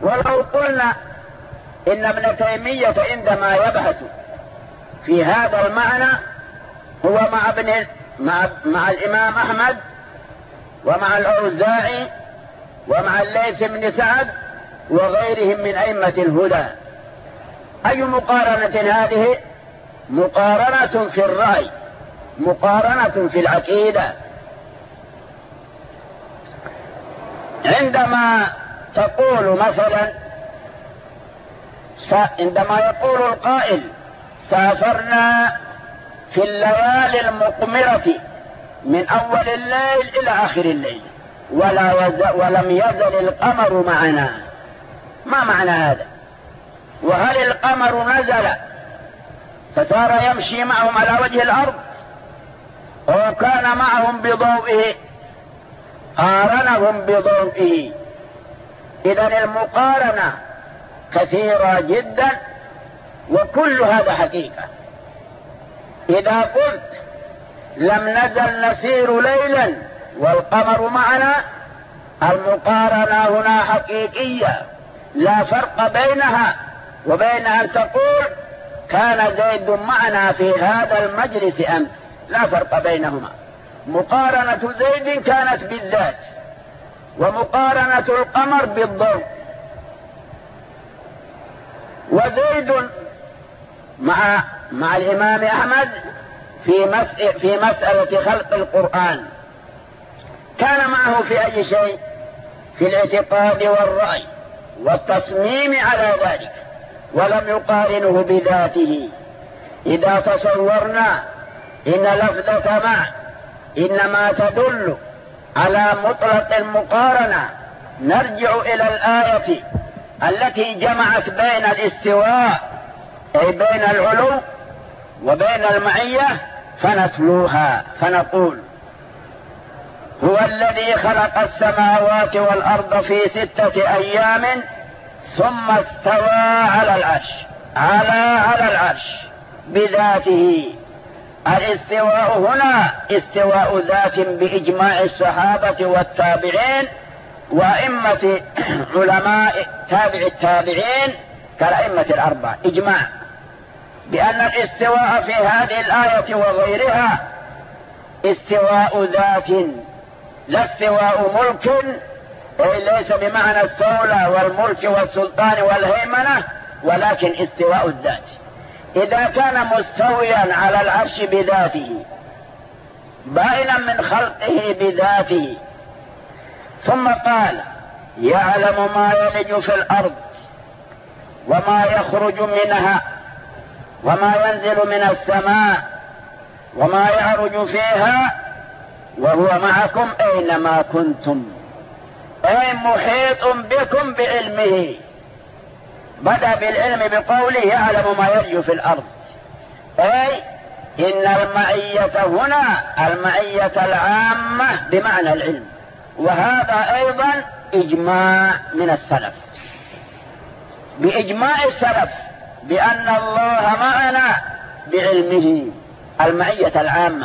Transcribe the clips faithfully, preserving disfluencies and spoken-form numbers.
ولو قلنا إن ابن تيمية عندما يبحث في هذا المعنى هو مع ابن مع, مع الإمام أحمد ومع الأوزاعي ومع الليث بن سعد وغيرهم من أئمة الهدى، أي مقارنة هذه؟ مقارنة في الرأي، مقارنة في العقيدة. عندما تقول مثلا عندما يقول القائل سافرنا في الليالي المقمرة من أول الليل إلى آخر الليل ولا ولم يزل القمر معنا، ما معنى هذا؟ وهل القمر نزل فصار يمشي معهم على وجه الأرض أو كان معهم بضوئه؟ قارنهم بضوئه. إذن المقارنة كثيرة جدا وكل هذا حقيقة. إذا قلت لم نزل نسير ليلا والقمر معنا، المقارنة هنا حقيقية، لا فرق بينها وبين أن تقول كان زيد معنا في هذا المجلس أمس، لا فرق بينهما. مقارنة زيد كانت بالذات ومقارنة القمر بالضوء. وزيد مع مع الإمام أحمد في مسألة في مسألة خلق القرآن كان معه في أي شيء؟ في الاعتقاد والرأي والتصميم على ذلك، ولم يقارنه بذاته. إذا تصورنا إن لفظة مع إنما تدل على مطلق المقارنة، نرجع إلى الآية التي جمعت بين الاستواء أي بين العلو وبين المعية فنتلوها فنقول هو الذي خلق السماوات والأرض في ستة أيام ثم استوى على العرش على على العرش بذاته. الاستواء هنا استواء ذات بإجماع الصحابة والتابعين وأئمة علماء تابع التابعين كالأئمة الأربعة، إجماع بأن الاستواء في هذه الآية وغيرها استواء ذات لا استواء ملك، ليس بمعنى السولة والملك والسلطان والهيمنة، ولكن استواء الذات. إذا كان مستويا على العرش بذاته بائنا من خلقه بذاته، ثم قال يعلم ما يلج في الأرض وما يخرج منها وما ينزل من السماء وما يعرج فيها وهو معكم أينما كنتم، أي محيط بكم بعلمه. بدأ بالعلم بقوله يعلم ما يلج في الأرض، أي إن المعية هنا المعية العامة بمعنى العلم، وهذا أيضا إجماع من السلف، بإجماع السلف بأن الله معنا بعلمه المعية العامة.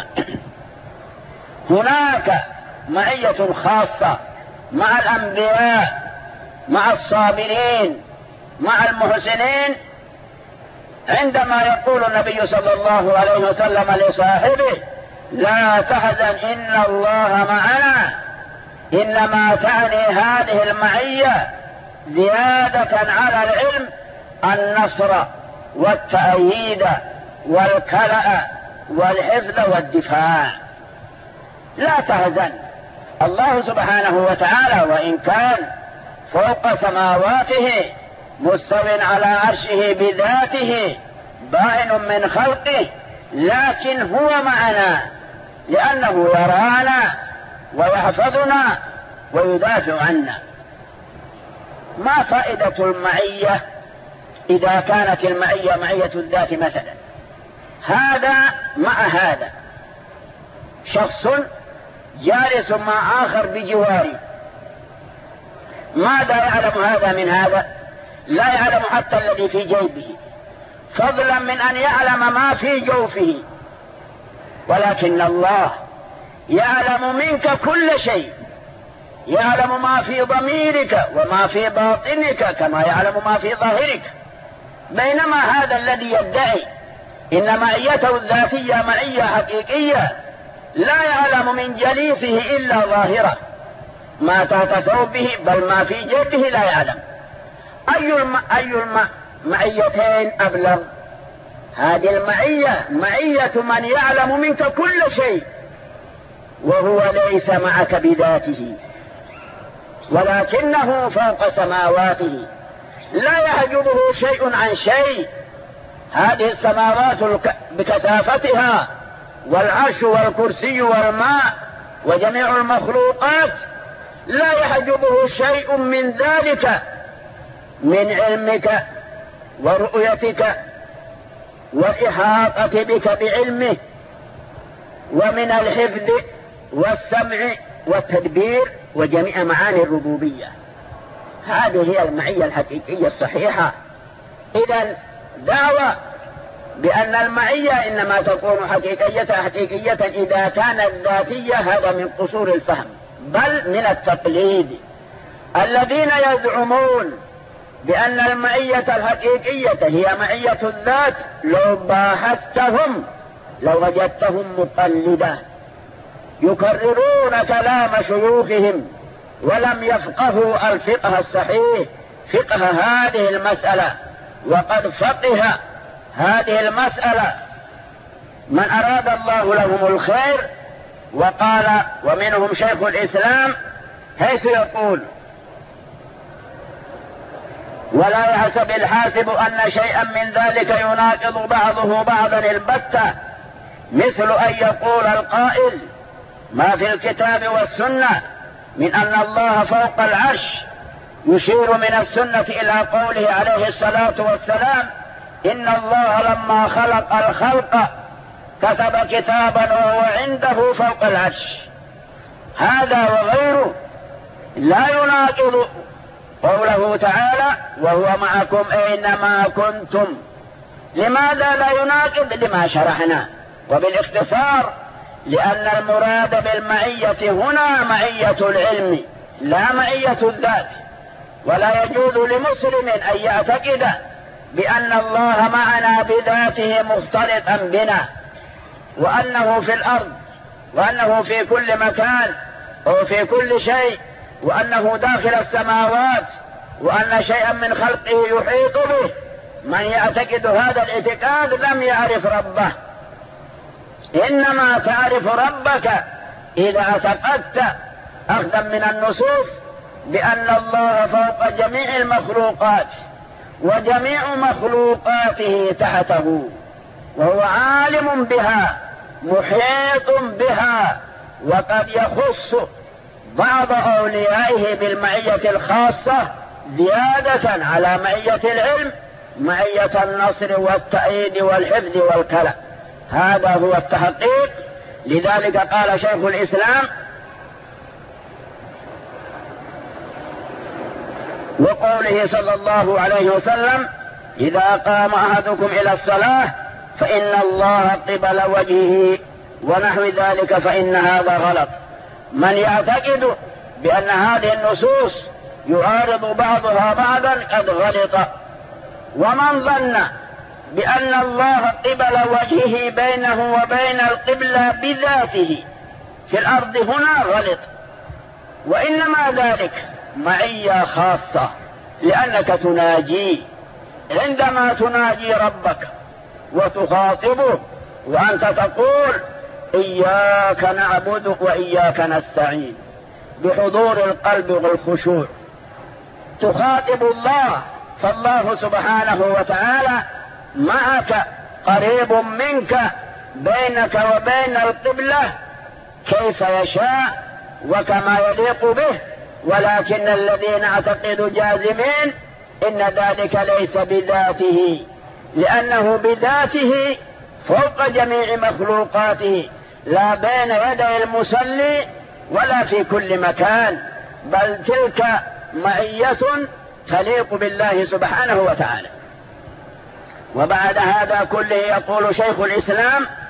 هناك معية خاصة مع الأنبياء مع الصابرين مع المحسنين، عندما يقول النبي صلى الله عليه وسلم لصاحبه لا تحزن إن الله معنا، إنما تعني هذه المعية زيادة على العلم النصر والتأييد والكلأ والحفظ والدفاع. لا تهزن، الله سبحانه وتعالى وإن كان فوق سماواته مستو على عرشه بذاته بائن من خلقه، لكن هو معنا لأنه يرانا ويحفظنا ويدافع عنا. ما فائدة المعية إذا كانت المعية معية الذات مثلا؟ هذا مع هذا، شخص جالس مع آخر بجواري، ماذا يعلم هذا من هذا؟ لا يعلم حتى الذي في جيبه، فضلا من أن يعلم ما في جوفه، ولكن الله يعلم منك كل شيء يعلم ما في ضميرك وما في باطنك كما يعلم ما في ظاهرك. بينما هذا الذي يدعي إن معيته الذاتية معية حقيقية لا يعلم من جليسه إلا ظاهره، ما تحت ثوبه بل ما في جيبه لا يعلم. أي الم... أي المعيتين أبلغ؟ هذه المعية معية من يعلم منك كل شيء وهو ليس معك بذاته، ولكنه فوق سماواته لا يحجبه شيء عن شيء. هذه السماوات بكثافتها والعرش والكرسي والماء وجميع المخلوقات لا يحجبه شيء من ذلك، من علمك ورؤيتك والإحاطة بك بعلمه، ومن الحفظ والسمع والتدبير وجميع معاني الربوبية. هذه هي المعية الحقيقية الصحيحة. إذن دعوة بأن المعية إنما تكون حقيقية حقيقية إذا كانت ذاتية، هذا من قصور الفهم بل من التقليد. الذين يزعمون بأن المعية الحقيقية هي معية الذات لو باحثتهم لو وجدتهم مقلدة يكررون كلام شيوخهم ولم يفقهوا الفقه الصحيح، فقه هذه المسألة. وقد فقه هذه المسألة من أراد الله لهم الخير. وقال ومنهم شيخ الإسلام حيث يقول: ولا يحسب الحاسب أن شيئا من ذلك يناقض بعضه بعضا البتة، مثل أن يقول القائل ما في الكتاب والسنة من أن الله فوق العرش، يشير من السنة إلى قوله عليه الصلاة والسلام: إن الله لما خلق الخلق كتب كتابا وهو عنده فوق العرش. هذا وغيره لا يناقض قوله تعالى: وهو معكم أينما كنتم. لماذا لا يناقض؟ لما شرحنا. وبالاختصار لأن المراد بالمعية هنا معية العلم لا معية الذات. ولا يجوز لمسلم أن يعتقد بأن الله معنا بذاته مختلطا بنا، وأنه في الأرض، وأنه في كل مكان وفي كل شيء، وأنه داخل السماوات، وأن شيئا من خلقه يحيط به. من يعتقد هذا الاعتقاد لم يعرف ربه. إنما تعرف ربك إذا اعتقدت أخذا من النصوص بأن الله فوق جميع المخلوقات وجميع مخلوقاته تحته، وهو عالم بها محيط بها. وقد يخص بعض أوليائه بالمعية الخاصة زيادة على معية العلم، معية النصر والتأييد والحفظ والكلام. هذا هو التحقيق. لذلك قال شيخ الإسلام: وقوله صلى الله عليه وسلم: إذا قام أحدكم إلى الصلاة فإن الله قبل وجهه ونحو ذلك فإن هذا غلط. من يعتقد بأن هذه النصوص يعارض بعضها بعضا قد غلط. ومن ظن بأن الله قبل وجهه بينه وبين القبلة بذاته في الأرض هنا غلط. وإنما ذلك معية خاصة، لأنك تناجي. عندما تناجي ربك وتخاطبه وأنت تقول: إياك نعبد وإياك نستعين، بحضور القلب والخشوع تخاطب الله، فالله سبحانه وتعالى معك قريب منك بينك وبين القبلة كيف يشاء وكما يليق به. ولكن الذين اعتقدوا جازمين إن ذلك ليس بذاته، لأنه بذاته فوق جميع مخلوقاته، لا بين يدي المصلي ولا في كل مكان، بل تلك معية تليق بالله سبحانه وتعالى. وبعد هذا كله يقول شيخ الإسلام: